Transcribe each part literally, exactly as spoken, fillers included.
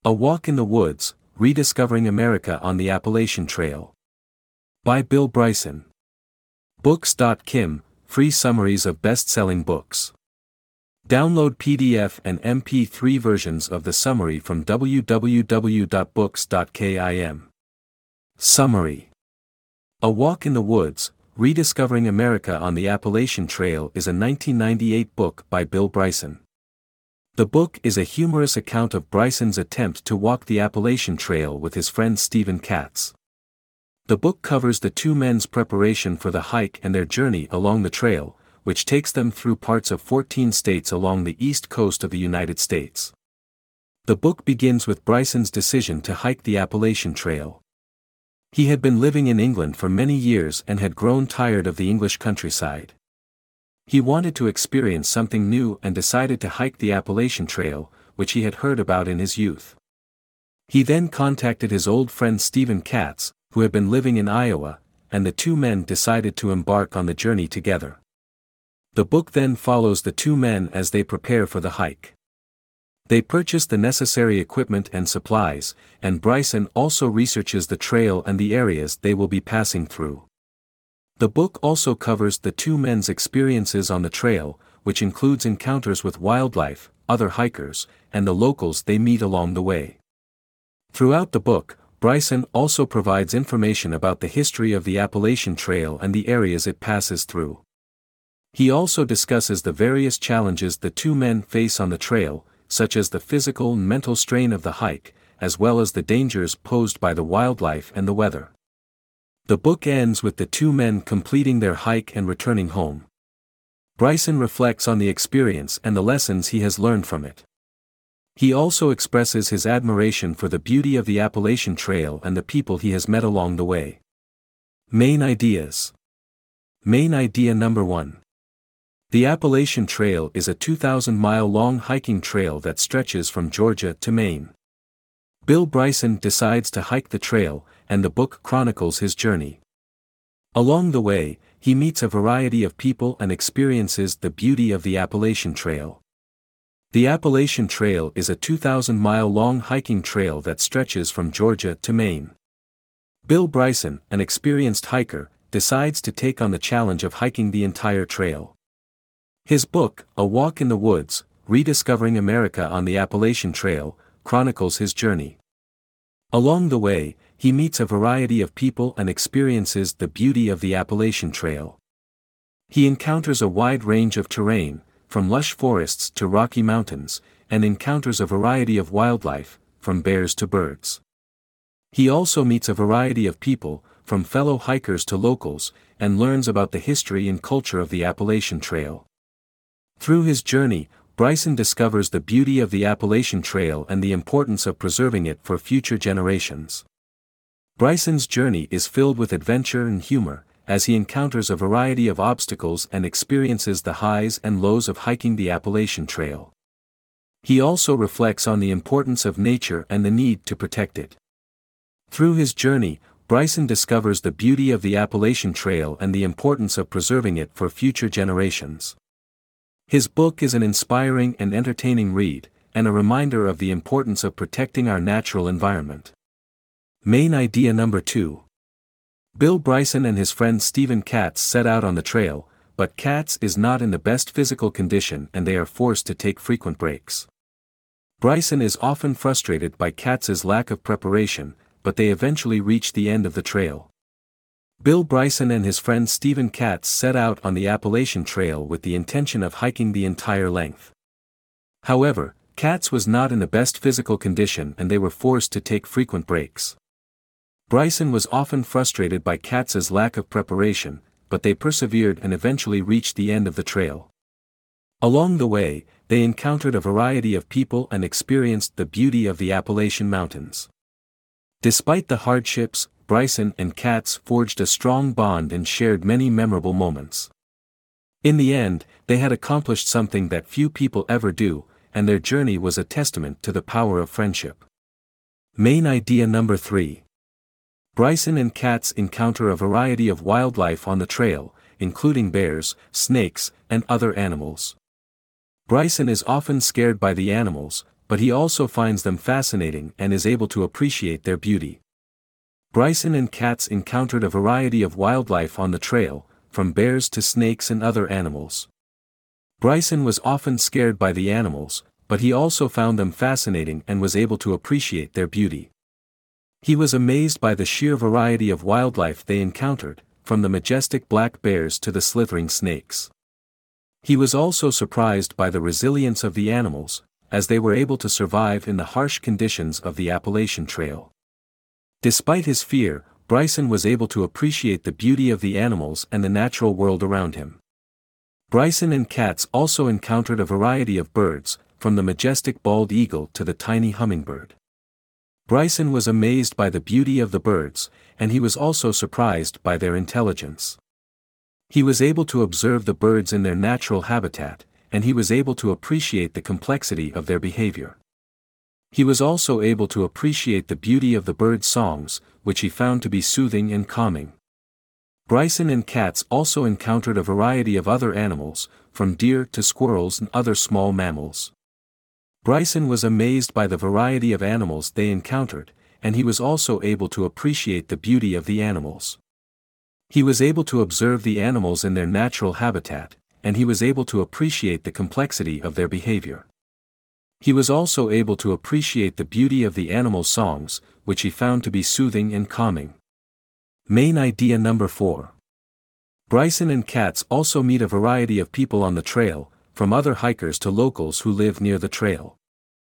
A Walk in the Woods, Rediscovering America on the Appalachian Trail. By Bill Bryson. Books dot kim, free summaries of best-selling books. Download P D F and M P three versions of the summary from w w w dot books dot kim. Summary. A Walk in the Woods, Rediscovering America on the Appalachian Trail is a nineteen ninety-eight book by Bill Bryson. The book is a humorous account of Bryson's attempt to walk the Appalachian Trail with his friend Stephen Katz. The book covers the two men's preparation for the hike and their journey along the trail, which takes them through parts of fourteen states along the east coast of the United States. The book begins with Bryson's decision to hike the Appalachian Trail. He had been living in England for many years and had grown tired of the English countryside. He wanted to experience something new and decided to hike the Appalachian Trail, which he had heard about in his youth. He then contacted his old friend Stephen Katz, who had been living in Iowa, and the two men decided to embark on the journey together. The book then follows the two men as they prepare for the hike. They purchase the necessary equipment and supplies, and Bryson also researches the trail and the areas they will be passing through. The book also covers the two men's experiences on the trail, which includes encounters with wildlife, other hikers, and the locals they meet along the way. Throughout the book, Bryson also provides information about the history of the Appalachian Trail and the areas it passes through. He also discusses the various challenges the two men face on the trail, such as the physical and mental strain of the hike, as well as the dangers posed by the wildlife and the weather. The book ends with the two men completing their hike and returning home. Bryson reflects on the experience and the lessons he has learned from it. He also expresses his admiration for the beauty of the Appalachian Trail and the people he has met along the way. Main ideas. Main idea number one. The Appalachian Trail is a two thousand mile long hiking trail that stretches from Georgia to Maine. Bill Bryson decides to hike the trail, and the book chronicles his journey. Along the way, he meets a variety of people and experiences the beauty of the Appalachian Trail. The Appalachian Trail is a two thousand mile long hiking trail that stretches from Georgia to Maine. Bill Bryson, an experienced hiker, decides to take on the challenge of hiking the entire trail. His book, A Walk in the Woods, Rediscovering America on the Appalachian Trail, chronicles his journey. Along the way, he meets a variety of people and experiences the beauty of the Appalachian Trail. He encounters a wide range of terrain, from lush forests to rocky mountains, and encounters a variety of wildlife, from bears to birds. He also meets a variety of people, from fellow hikers to locals, and learns about the history and culture of the Appalachian Trail. Through his journey, Bryson discovers the beauty of the Appalachian Trail and the importance of preserving it for future generations. Bryson's journey is filled with adventure and humor, as he encounters a variety of obstacles and experiences the highs and lows of hiking the Appalachian Trail. He also reflects on the importance of nature and the need to protect it. Through his journey, Bryson discovers the beauty of the Appalachian Trail and the importance of preserving it for future generations. His book is an inspiring and entertaining read, and a reminder of the importance of protecting our natural environment. Main idea number two. Bill Bryson and his friend Stephen Katz set out on the trail, but Katz is not in the best physical condition and they are forced to take frequent breaks. Bryson is often frustrated by Katz's lack of preparation, but they eventually reach the end of the trail. Bill Bryson and his friend Stephen Katz set out on the Appalachian Trail with the intention of hiking the entire length. However, Katz was not in the best physical condition and they were forced to take frequent breaks. Bryson was often frustrated by Katz's lack of preparation, but they persevered and eventually reached the end of the trail. Along the way, they encountered a variety of people and experienced the beauty of the Appalachian Mountains. Despite the hardships, Bryson and Katz forged a strong bond and shared many memorable moments. In the end, they had accomplished something that few people ever do, and their journey was a testament to the power of friendship. Main idea number three. Bryson and Katz encounter a variety of wildlife on the trail, including bears, snakes, and other animals. Bryson is often scared by the animals, but he also finds them fascinating and is able to appreciate their beauty. Bryson and Katz encountered a variety of wildlife on the trail, from bears to snakes and other animals. Bryson was often scared by the animals, but he also found them fascinating and was able to appreciate their beauty. He was amazed by the sheer variety of wildlife they encountered, from the majestic black bears to the slithering snakes. He was also surprised by the resilience of the animals, as they were able to survive in the harsh conditions of the Appalachian Trail. Despite his fear, Bryson was able to appreciate the beauty of the animals and the natural world around him. Bryson and Katz also encountered a variety of birds, from the majestic bald eagle to the tiny hummingbird. Bryson was amazed by the beauty of the birds, and he was also surprised by their intelligence. He was able to observe the birds in their natural habitat, and he was able to appreciate the complexity of their behavior. He was also able to appreciate the beauty of the birds' songs, which he found to be soothing and calming. Bryson and Katz also encountered a variety of other animals, from deer to squirrels and other small mammals. Bryson was amazed by the variety of animals they encountered, and he was also able to appreciate the beauty of the animals. He was able to observe the animals in their natural habitat, and he was able to appreciate the complexity of their behavior. He was also able to appreciate the beauty of the animal songs, which he found to be soothing and calming. Main idea number four. Bryson and Katz also meet a variety of people on the trail, from other hikers to locals who live near the trail.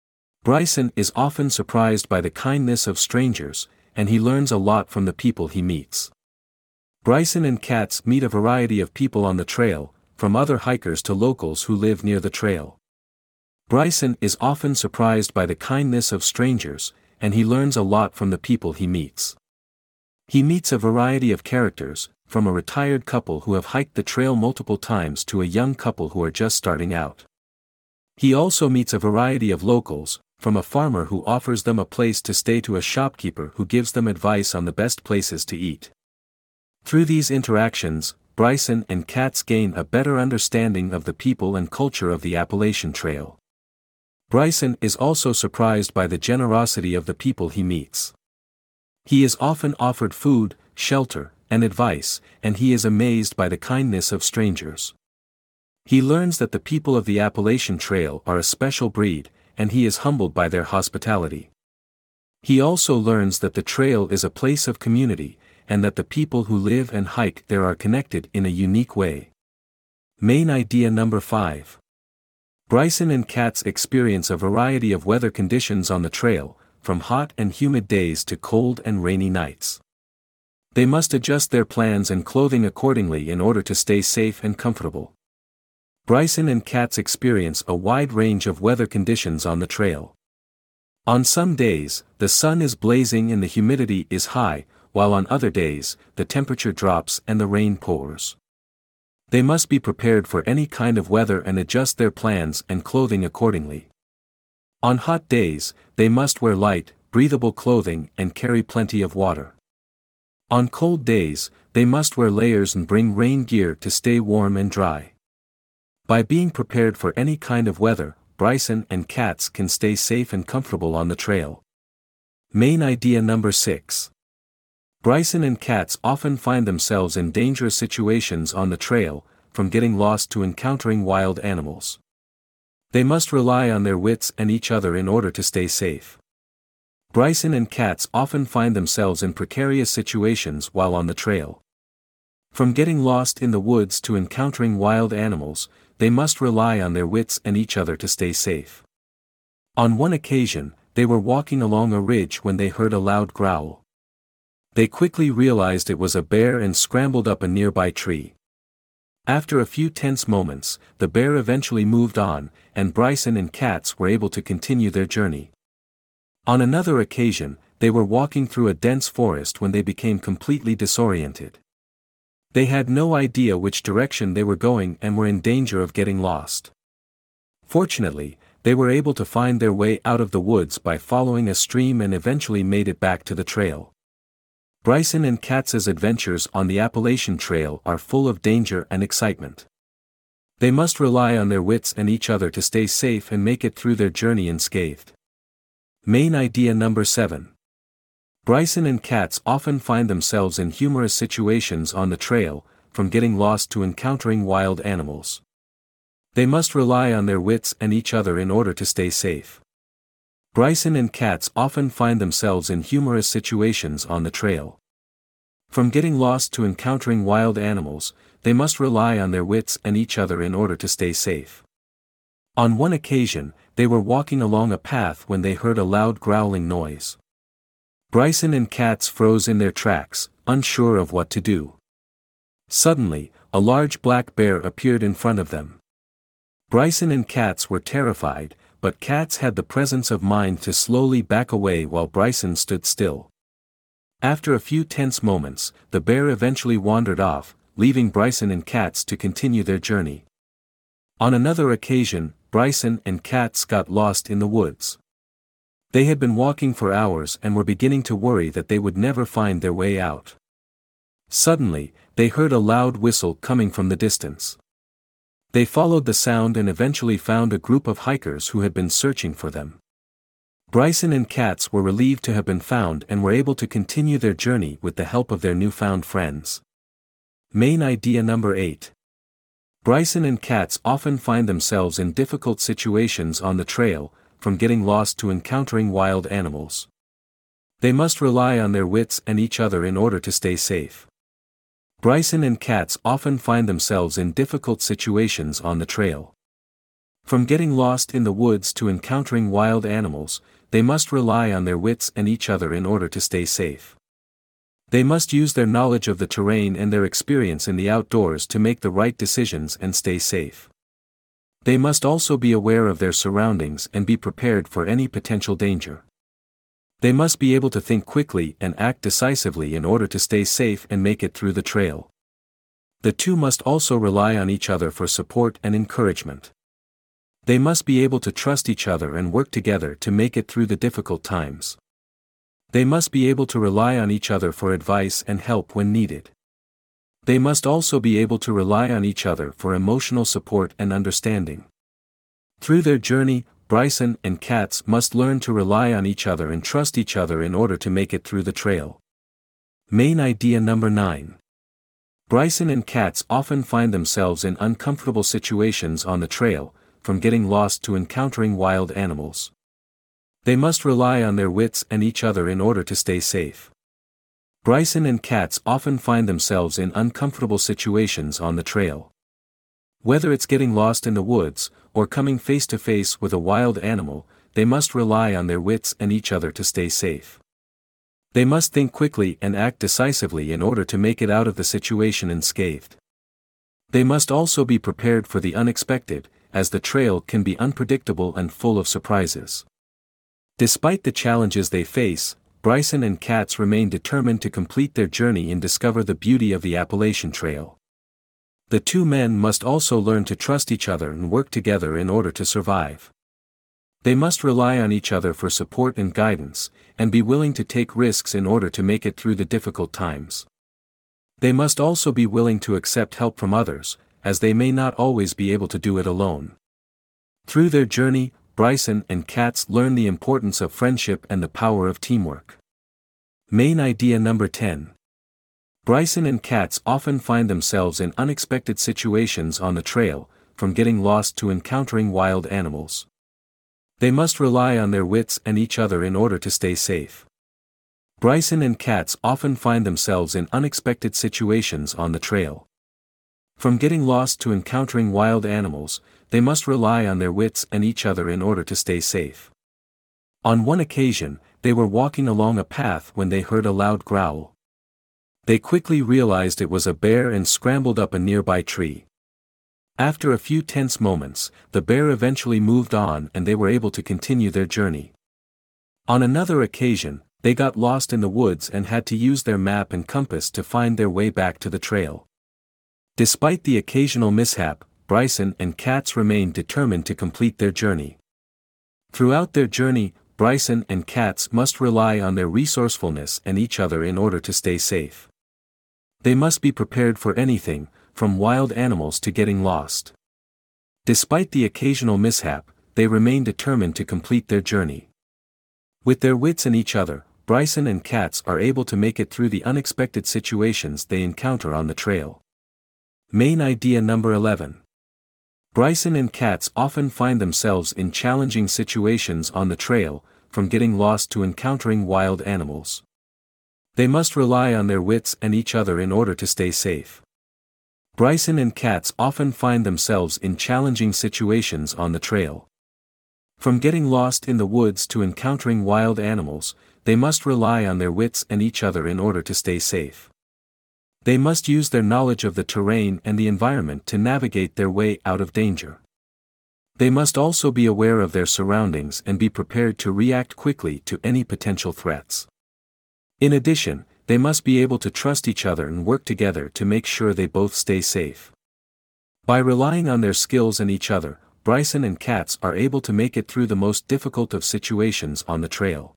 Bryson is often surprised by the kindness of strangers, and he learns a lot from the people he meets. Bryson and Katz meet a variety of people on the trail, from other hikers to locals who live near the trail. Bryson is often surprised by the kindness of strangers, and he learns a lot from the people he meets. He meets a variety of characters, from a retired couple who have hiked the trail multiple times to a young couple who are just starting out. He also meets a variety of locals, from a farmer who offers them a place to stay to a shopkeeper who gives them advice on the best places to eat. Through these interactions, Bryson and Katz gain a better understanding of the people and culture of the Appalachian Trail. Bryson is also surprised by the generosity of the people he meets. He is often offered food, shelter, and advice, and he is amazed by the kindness of strangers. He learns that the people of the Appalachian Trail are a special breed, and he is humbled by their hospitality. He also learns that the trail is a place of community, and that the people who live and hike there are connected in a unique way. Main idea number five. Bryson and Katz experience a variety of weather conditions on the trail, from hot and humid days to cold and rainy nights. They must adjust their plans and clothing accordingly in order to stay safe and comfortable. Bryson and Katz experience a wide range of weather conditions on the trail. On some days, the sun is blazing and the humidity is high, while on other days, the temperature drops and the rain pours. They must be prepared for any kind of weather and adjust their plans and clothing accordingly. On hot days, they must wear light, breathable clothing and carry plenty of water. On cold days, they must wear layers and bring rain gear to stay warm and dry. By being prepared for any kind of weather, Bryson and Katz can stay safe and comfortable on the trail. Main idea number six. Bryson and Katz often find themselves in dangerous situations on the trail, from getting lost to encountering wild animals. They must rely on their wits and each other in order to stay safe. Bryson and Katz often find themselves in precarious situations while on the trail. From getting lost in the woods to encountering wild animals, they must rely on their wits and each other to stay safe. On one occasion, they were walking along a ridge when they heard a loud growl. They quickly realized it was a bear and scrambled up a nearby tree. After a few tense moments, the bear eventually moved on, and Bryson and Katz were able to continue their journey. On another occasion, they were walking through a dense forest when they became completely disoriented. They had no idea which direction they were going and were in danger of getting lost. Fortunately, they were able to find their way out of the woods by following a stream and eventually made it back to the trail. Bryson and Katz's adventures on the Appalachian Trail are full of danger and excitement. They must rely on their wits and each other to stay safe and make it through their journey unscathed. Main idea number seven. Bryson and Katz often find themselves in humorous situations on the trail, from getting lost to encountering wild animals. They must rely on their wits and each other in order to stay safe. Bryson and Katz often find themselves in humorous situations on the trail. From getting lost to encountering wild animals, they must rely on their wits and each other in order to stay safe. On one occasion, they were walking along a path when they heard a loud growling noise. Bryson and Katz froze in their tracks, unsure of what to do. Suddenly, a large black bear appeared in front of them. Bryson and Katz were terrified, but Katz had the presence of mind to slowly back away while Bryson stood still. After a few tense moments, the bear eventually wandered off, leaving Bryson and Katz to continue their journey. On another occasion, Bryson and Katz got lost in the woods. They had been walking for hours and were beginning to worry that they would never find their way out. Suddenly, they heard a loud whistle coming from the distance. They followed the sound and eventually found a group of hikers who had been searching for them. Bryson and Katz were relieved to have been found and were able to continue their journey with the help of their newfound friends. Main idea number eight. Bryson and Katz often find themselves in difficult situations on the trail, from getting lost to encountering wild animals. They must rely on their wits and each other in order to stay safe. Bryson and Katz often find themselves in difficult situations on the trail. From getting lost in the woods to encountering wild animals, they must rely on their wits and each other in order to stay safe. They must use their knowledge of the terrain and their experience in the outdoors to make the right decisions and stay safe. They must also be aware of their surroundings and be prepared for any potential danger. They must be able to think quickly and act decisively in order to stay safe and make it through the trail. The two must also rely on each other for support and encouragement. They must be able to trust each other and work together to make it through the difficult times. They must be able to rely on each other for advice and help when needed. They must also be able to rely on each other for emotional support and understanding. Through their journey, Bryson and Katz must learn to rely on each other and trust each other in order to make it through the trail. Main idea number nine. Bryson and Katz often find themselves in uncomfortable situations on the trail, from getting lost to encountering wild animals. They must rely on their wits and each other in order to stay safe. Bryson and Katz often find themselves in uncomfortable situations on the trail. Whether it's getting lost in the woods, or coming face to face with a wild animal, they must rely on their wits and each other to stay safe. They must think quickly and act decisively in order to make it out of the situation unscathed. They must also be prepared for the unexpected, as the trail can be unpredictable and full of surprises. Despite the challenges they face, Bryson and Katz remain determined to complete their journey and discover the beauty of the Appalachian Trail. The two men must also learn to trust each other and work together in order to survive. They must rely on each other for support and guidance, and be willing to take risks in order to make it through the difficult times. They must also be willing to accept help from others, as they may not always be able to do it alone. Through their journey, Bryson and Katz learn the importance of friendship and the power of teamwork. Main idea number ten. Bryson and Katz often find themselves in unexpected situations on the trail, from getting lost to encountering wild animals. They must rely on their wits and each other in order to stay safe. Bryson and Katz often find themselves in unexpected situations on the trail. From getting lost to encountering wild animals, they must rely on their wits and each other in order to stay safe. On one occasion, they were walking along a path when they heard a loud growl. They quickly realized it was a bear and scrambled up a nearby tree. After a few tense moments, the bear eventually moved on and they were able to continue their journey. On another occasion, they got lost in the woods and had to use their map and compass to find their way back to the trail. Despite the occasional mishap, Bryson and Katz remained determined to complete their journey. Throughout their journey, Bryson and Katz must rely on their resourcefulness and each other in order to stay safe. They must be prepared for anything, from wild animals to getting lost. Despite the occasional mishap, they remain determined to complete their journey. With their wits and each other, Bryson and Katz are able to make it through the unexpected situations they encounter on the trail. Main idea number eleven. Bryson and Katz often find themselves in challenging situations on the trail, from getting lost to encountering wild animals. They must rely on their wits and each other in order to stay safe. Bryson and Katz often find themselves in challenging situations on the trail. From getting lost in the woods to encountering wild animals, they must rely on their wits and each other in order to stay safe. They must use their knowledge of the terrain and the environment to navigate their way out of danger. They must also be aware of their surroundings and be prepared to react quickly to any potential threats. In addition, they must be able to trust each other and work together to make sure they both stay safe. By relying on their skills and each other, Bryson and Katz are able to make it through the most difficult of situations on the trail.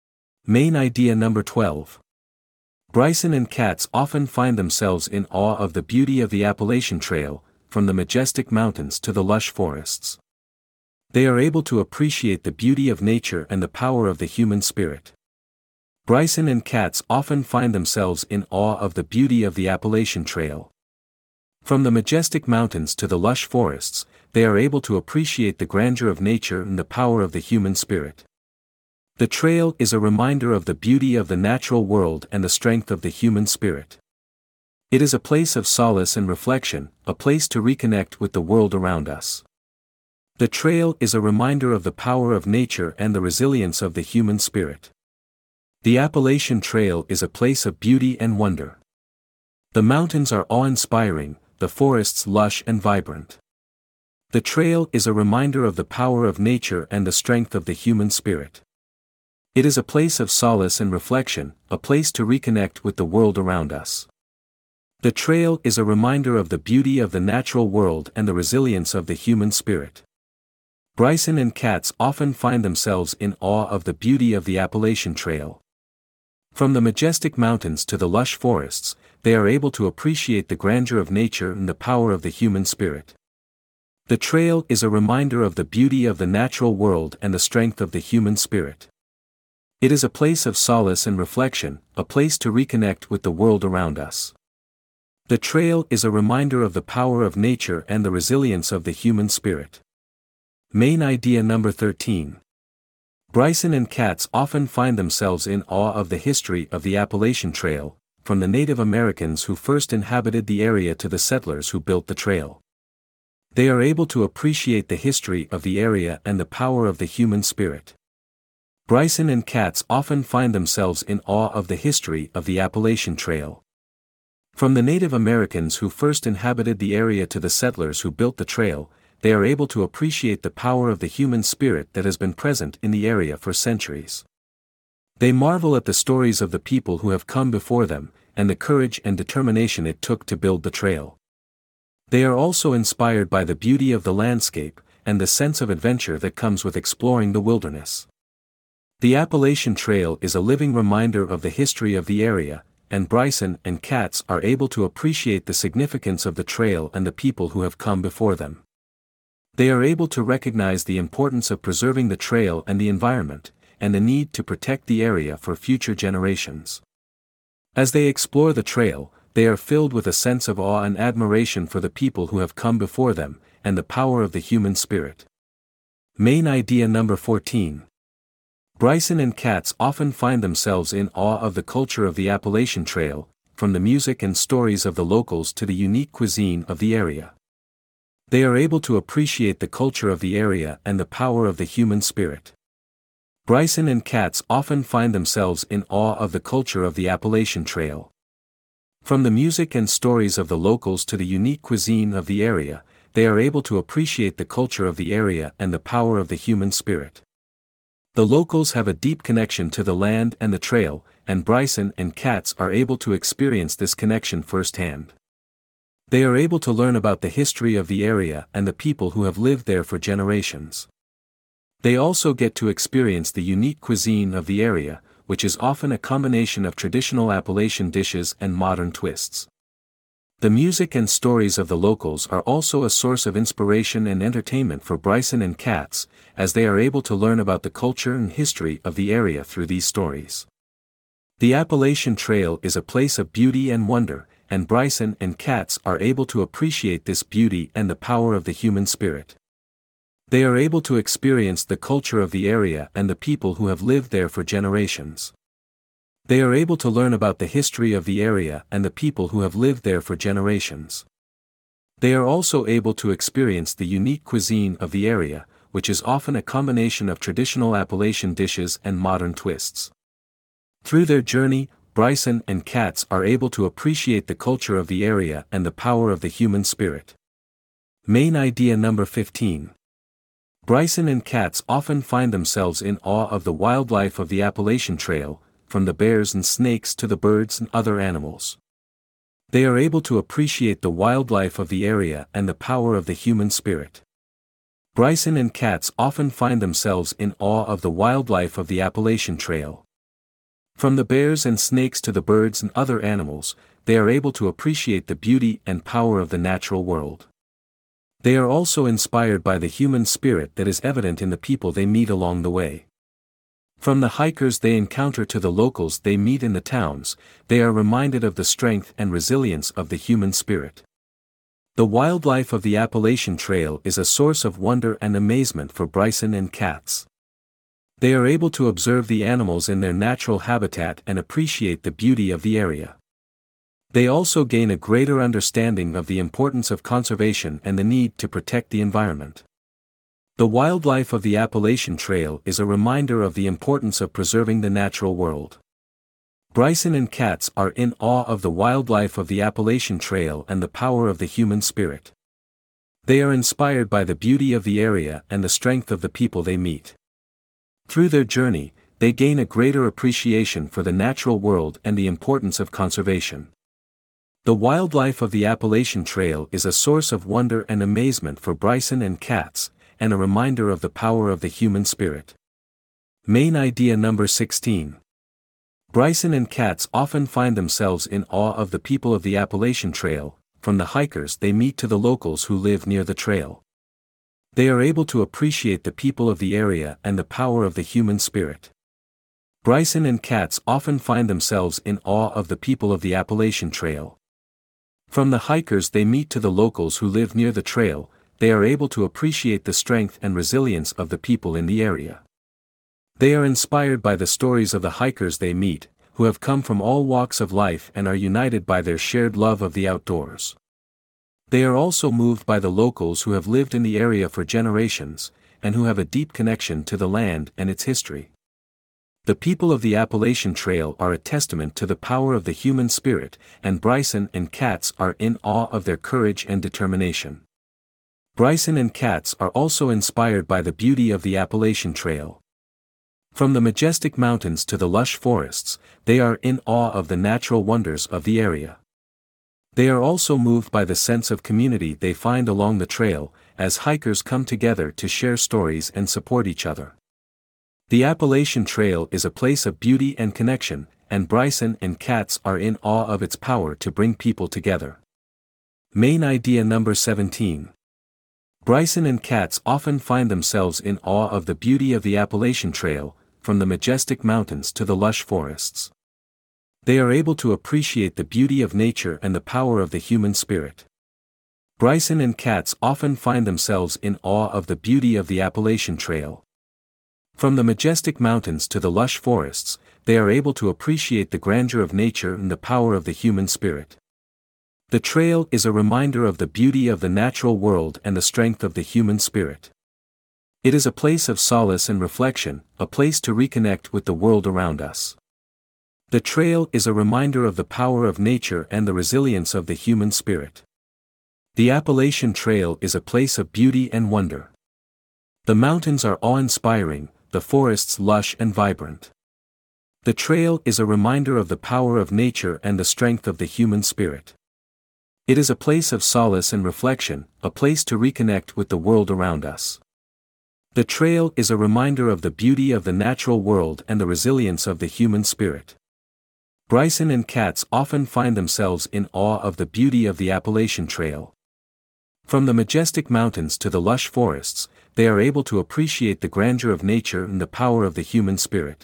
Main idea number twelve. Bryson and Katz often find themselves in awe of the beauty of the Appalachian Trail, from the majestic mountains to the lush forests. They are able to appreciate the beauty of nature and the power of the human spirit. Bryson and Katz often find themselves in awe of the beauty of the Appalachian Trail. From the majestic mountains to the lush forests, they are able to appreciate the grandeur of nature and the power of the human spirit. The trail is a reminder of the beauty of the natural world and the strength of the human spirit. It is a place of solace and reflection, a place to reconnect with the world around us. The trail is a reminder of the power of nature and the resilience of the human spirit. The Appalachian Trail is a place of beauty and wonder. The mountains are awe-inspiring, the forests lush and vibrant. The trail is a reminder of the power of nature and the strength of the human spirit. It is a place of solace and reflection, a place to reconnect with the world around us. The trail is a reminder of the beauty of the natural world and the resilience of the human spirit. Bryson and Katz often find themselves in awe of the beauty of the Appalachian Trail. From the majestic mountains to the lush forests, they are able to appreciate the grandeur of nature and the power of the human spirit. The trail is a reminder of the beauty of the natural world and the strength of the human spirit. It is a place of solace and reflection, a place to reconnect with the world around us. The trail is a reminder of the power of nature and the resilience of the human spirit. Main idea number thirteen. Bryson and Katz often find themselves in awe of the history of the Appalachian Trail, from the Native Americans who first inhabited the area to the settlers who built the trail. They are able to appreciate the history of the area and the power of the human spirit. Bryson and Katz often find themselves in awe of the history of the Appalachian Trail. From the Native Americans who first inhabited the area to the settlers who built the trail, they are able to appreciate the power of the human spirit that has been present in the area for centuries. They marvel at the stories of the people who have come before them, and the courage and determination it took to build the trail. They are also inspired by the beauty of the landscape, and the sense of adventure that comes with exploring the wilderness. The Appalachian Trail is a living reminder of the history of the area, and Bryson and Katz are able to appreciate the significance of the trail and the people who have come before them. They are able to recognize the importance of preserving the trail and the environment, and the need to protect the area for future generations. As they explore the trail, they are filled with a sense of awe and admiration for the people who have come before them, and the power of the human spirit. Main idea number fourteen. Bryson and Katz often find themselves in awe of the culture of the Appalachian Trail, from the music and stories of the locals to the unique cuisine of the area. They are able to appreciate the culture of the area and the power of the human spirit. Bryson and Katz often find themselves in awe of the culture of the Appalachian Trail. From the music and stories of the locals to the unique cuisine of the area, they are able to appreciate the culture of the area and the power of the human spirit. The locals have a deep connection to the land and the trail, and Bryson and Katz are able to experience this connection firsthand. They are able to learn about the history of the area and the people who have lived there for generations. They also get to experience the unique cuisine of the area, which is often a combination of traditional Appalachian dishes and modern twists. The music and stories of the locals are also a source of inspiration and entertainment for Bryson and Katz, as they are able to learn about the culture and history of the area through these stories. The Appalachian Trail is a place of beauty and wonder, and Bryson and Katz are able to appreciate this beauty and the power of the human spirit. They are able to experience the culture of the area and the people who have lived there for generations. They are able to learn about the history of the area and the people who have lived there for generations. They are also able to experience the unique cuisine of the area, which is often a combination of traditional Appalachian dishes and modern twists. Through their journey, Bryson and Katz are able to appreciate the culture of the area and the power of the human spirit. Main idea number fifteen. Bryson and Katz often find themselves in awe of the wildlife of the Appalachian Trail, from the bears and snakes to the birds and other animals. They are able to appreciate the wildlife of the area and the power of the human spirit. Bryson and Katz often find themselves in awe of the wildlife of the Appalachian Trail. From the bears and snakes to the birds and other animals, they are able to appreciate the beauty and power of the natural world. They are also inspired by the human spirit that is evident in the people they meet along the way. From the hikers they encounter to the locals they meet in the towns, they are reminded of the strength and resilience of the human spirit. The wildlife of the Appalachian Trail is a source of wonder and amazement for Bryson and Katz. They are able to observe the animals in their natural habitat and appreciate the beauty of the area. They also gain a greater understanding of the importance of conservation and the need to protect the environment. The wildlife of the Appalachian Trail is a reminder of the importance of preserving the natural world. Bryson and Katz are in awe of the wildlife of the Appalachian Trail and the power of the human spirit. They are inspired by the beauty of the area and the strength of the people they meet. Through their journey, they gain a greater appreciation for the natural world and the importance of conservation. The wildlife of the Appalachian Trail is a source of wonder and amazement for Bryson and Katz, and a reminder of the power of the human spirit. Main idea number sixteen. Bryson and Katz often find themselves in awe of the people of the Appalachian Trail, from the hikers they meet to the locals who live near the trail. They are able to appreciate the people of the area and the power of the human spirit. Bryson and Katz often find themselves in awe of the people of the Appalachian Trail. From the hikers they meet to the locals who live near the trail, they are able to appreciate the strength and resilience of the people in the area. They are inspired by the stories of the hikers they meet, who have come from all walks of life and are united by their shared love of the outdoors. They are also moved by the locals who have lived in the area for generations, and who have a deep connection to the land and its history. The people of the Appalachian Trail are a testament to the power of the human spirit, and Bryson and Katz are in awe of their courage and determination. Bryson and Katz are also inspired by the beauty of the Appalachian Trail. From the majestic mountains to the lush forests, they are in awe of the natural wonders of the area. They are also moved by the sense of community they find along the trail, as hikers come together to share stories and support each other. The Appalachian Trail is a place of beauty and connection, and Bryson and Katz are in awe of its power to bring people together. Main idea number seventeen. Bryson and Katz often find themselves in awe of the beauty of the Appalachian Trail, from the majestic mountains to the lush forests. They are able to appreciate the beauty of nature and the power of the human spirit. Bryson and Katz often find themselves in awe of the beauty of the Appalachian Trail. From the majestic mountains to the lush forests, they are able to appreciate the grandeur of nature and the power of the human spirit. The trail is a reminder of the beauty of the natural world and the strength of the human spirit. It is a place of solace and reflection, a place to reconnect with the world around us. The trail is a reminder of the power of nature and the resilience of the human spirit. The Appalachian Trail is a place of beauty and wonder. The mountains are awe-inspiring, the forests lush and vibrant. The trail is a reminder of the power of nature and the strength of the human spirit. It is a place of solace and reflection, a place to reconnect with the world around us. The trail is a reminder of the beauty of the natural world and the resilience of the human spirit. Bryson and Katz often find themselves in awe of the beauty of the Appalachian Trail. From the majestic mountains to the lush forests, they are able to appreciate the grandeur of nature and the power of the human spirit.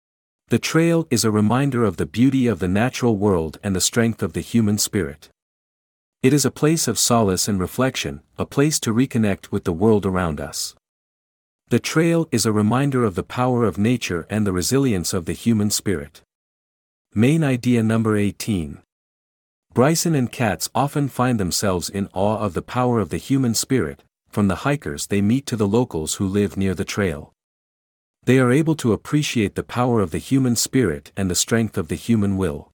The trail is a reminder of the beauty of the natural world and the strength of the human spirit. It is a place of solace and reflection, a place to reconnect with the world around us. The trail is a reminder of the power of nature and the resilience of the human spirit. Main idea number eighteen. Bryson and Katz often find themselves in awe of the power of the human spirit, from the hikers they meet to the locals who live near the trail. They are able to appreciate the power of the human spirit and the strength of the human will.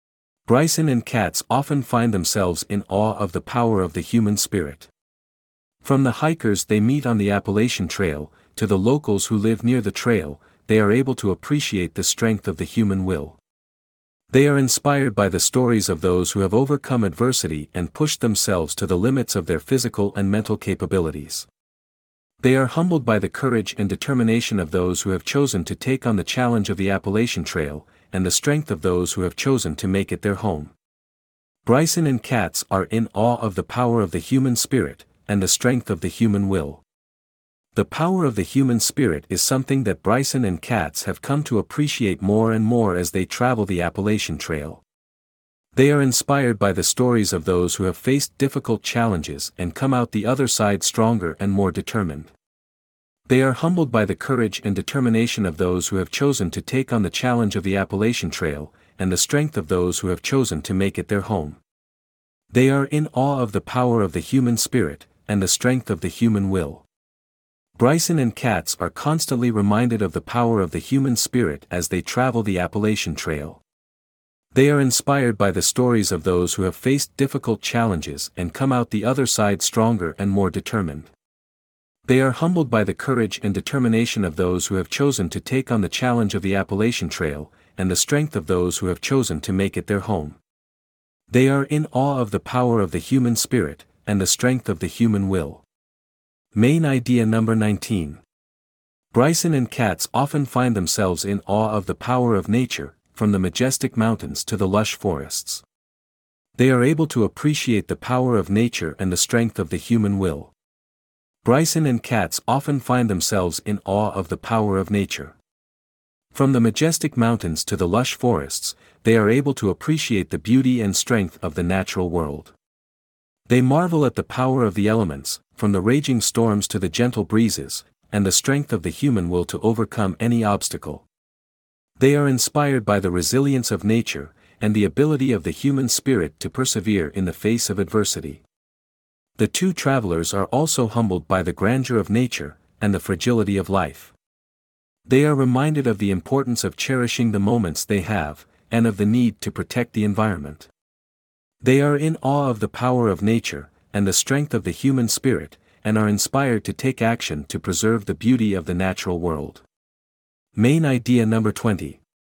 Bryson and Katz often find themselves in awe of the power of the human spirit. From the hikers they meet on the Appalachian Trail, to the locals who live near the trail, they are able to appreciate the strength of the human will. They are inspired by the stories of those who have overcome adversity and pushed themselves to the limits of their physical and mental capabilities. They are humbled by the courage and determination of those who have chosen to take on the challenge of the Appalachian Trail, and the strength of those who have chosen to make it their home. Bryson and Katz are in awe of the power of the human spirit, and the strength of the human will. The power of the human spirit is something that Bryson and Katz have come to appreciate more and more as they travel the Appalachian Trail. They are inspired by the stories of those who have faced difficult challenges and come out the other side stronger and more determined. They are humbled by the courage and determination of those who have chosen to take on the challenge of the Appalachian Trail, and the strength of those who have chosen to make it their home. They are in awe of the power of the human spirit, and the strength of the human will. Bryson and Katz are constantly reminded of the power of the human spirit as they travel the Appalachian Trail. They are inspired by the stories of those who have faced difficult challenges and come out the other side stronger and more determined. They are humbled by the courage and determination of those who have chosen to take on the challenge of the Appalachian Trail, and the strength of those who have chosen to make it their home. They are in awe of the power of the human spirit, and the strength of the human will. Main idea number nineteen. Bryson and Katz often find themselves in awe of the power of nature, from the majestic mountains to the lush forests. They are able to appreciate the power of nature and the strength of the human will. Bryson and Katz often find themselves in awe of the power of nature. From the majestic mountains to the lush forests, they are able to appreciate the beauty and strength of the natural world. They marvel at the power of the elements, from the raging storms to the gentle breezes, and the strength of the human will to overcome any obstacle. They are inspired by the resilience of nature, and the ability of the human spirit to persevere in the face of adversity. The two travelers are also humbled by the grandeur of nature, and the fragility of life. They are reminded of the importance of cherishing the moments they have, and of the need to protect the environment. They are in awe of the power of nature, and the strength of the human spirit, and are inspired to take action to preserve the beauty of the natural world. Main idea number twenty.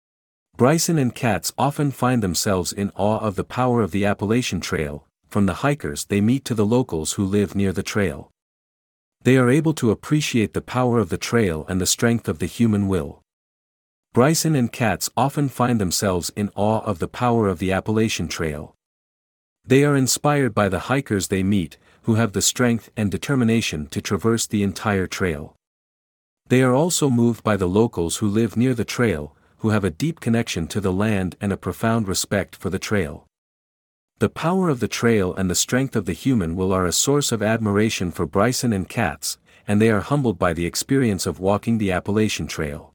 Bryson and Katz often find themselves in awe of the power of the Appalachian Trail, from the hikers they meet to the locals who live near the trail. They are able to appreciate the power of the trail and the strength of the human will. Bryson and Katz often find themselves in awe of the power of the Appalachian Trail. They are inspired by the hikers they meet, who have the strength and determination to traverse the entire trail. They are also moved by the locals who live near the trail, who have a deep connection to the land and a profound respect for the trail. The power of the trail and the strength of the human will are a source of admiration for Bryson and Katz, and they are humbled by the experience of walking the Appalachian Trail.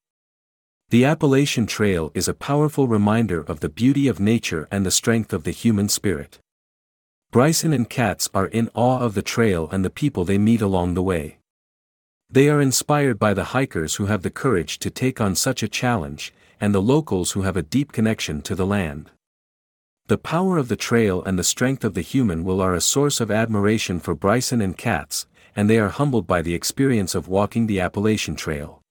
The Appalachian Trail is a powerful reminder of the beauty of nature and the strength of the human spirit. Bryson and Katz are in awe of the trail and the people they meet along the way. They are inspired by the hikers who have the courage to take on such a challenge, and the locals who have a deep connection to the land. The power of the trail and the strength of the human will are a source of admiration for Bryson and Katz, and they are humbled by the experience of walking the Appalachian Trail.